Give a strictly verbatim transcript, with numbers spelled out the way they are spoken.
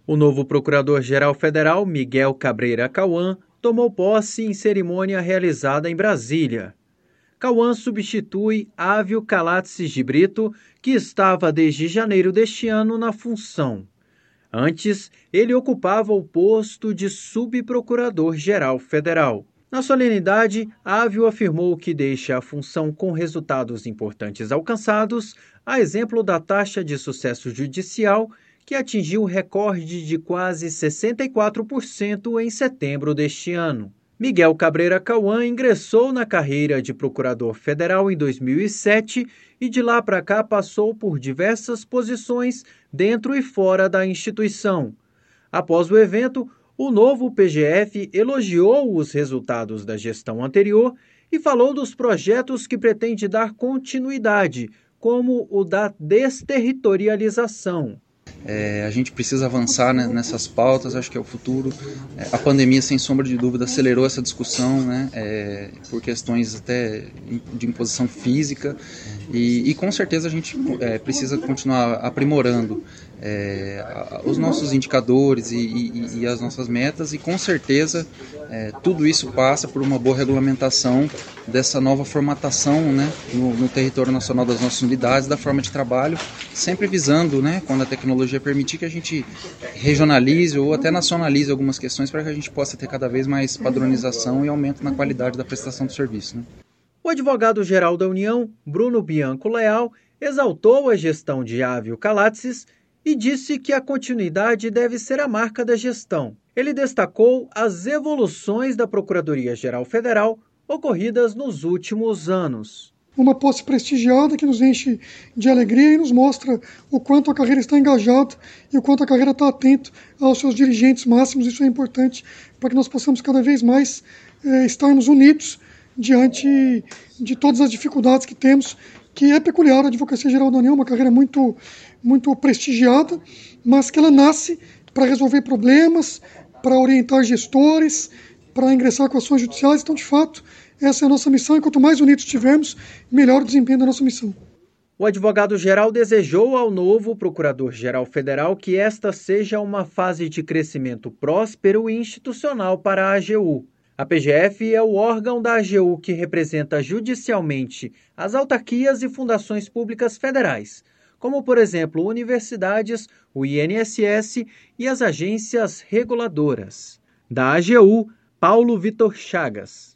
O novo Procurador-Geral Federal, Miguel Cabreira Cauã, tomou posse em cerimônia realizada em Brasília. Cauã substitui Ávio Calatsis de Brito, que estava desde janeiro deste ano na função. Antes, ele ocupava o posto de Subprocurador-Geral Federal. Na solenidade, Ávio afirmou que deixa a função com resultados importantes alcançados, a exemplo da taxa de sucesso judicial, que atingiu o recorde de quase sessenta e quatro por cento em setembro deste ano. Miguel Cabreira Cauã ingressou na carreira de procurador federal em dois mil e sete e de lá para cá passou por diversas posições dentro e fora da instituição. Após o evento, o novo P G F elogiou os resultados da gestão anterior e falou dos projetos que pretende dar continuidade, como o da desterritorialização. É, a gente precisa avançar, né, nessas pautas, acho que é o futuro. É, a pandemia, sem sombra de dúvida, acelerou essa discussão, né, é, por questões até de imposição física e, e com certeza a gente é, precisa continuar aprimorando é, os nossos indicadores e, e, e as nossas metas e com certeza é, tudo isso passa por uma boa regulamentação dessa nova formatação, né, no, no território nacional das nossas unidades, da forma de trabalho, sempre visando, né, quando a tecnologia permitir que a gente regionalize ou até nacionalize algumas questões para que a gente possa ter cada vez mais padronização e aumento na qualidade da prestação do serviço, né? O advogado-geral da União, Bruno Bianco Leal, exaltou a gestão de Ávio Calatsis e disse que a continuidade deve ser a marca da gestão. Ele destacou as evoluções da Procuradoria-Geral Federal ocorridas nos últimos anos. Uma posse prestigiada que nos enche de alegria e nos mostra o quanto a carreira está engajada e o quanto a carreira está atenta aos seus dirigentes máximos. Isso é importante para que nós possamos cada vez mais eh, estarmos unidos diante de todas as dificuldades que temos, que é peculiar a Advocacia Geral da União, uma carreira muito, muito prestigiada, mas que ela nasce para resolver problemas, para orientar gestores, para ingressar com ações judiciais. Então, de fato, essa é a nossa missão e quanto mais unidos estivermos, melhor o desempenho da nossa missão. O advogado-geral desejou ao novo Procurador-Geral Federal que esta seja uma fase de crescimento próspero e institucional para a A G U. A P G F é o órgão da A G U que representa judicialmente as autarquias e fundações públicas federais, como, por exemplo, universidades, o I N S S e as agências reguladoras. Da A G U, Paulo Vitor Chagas.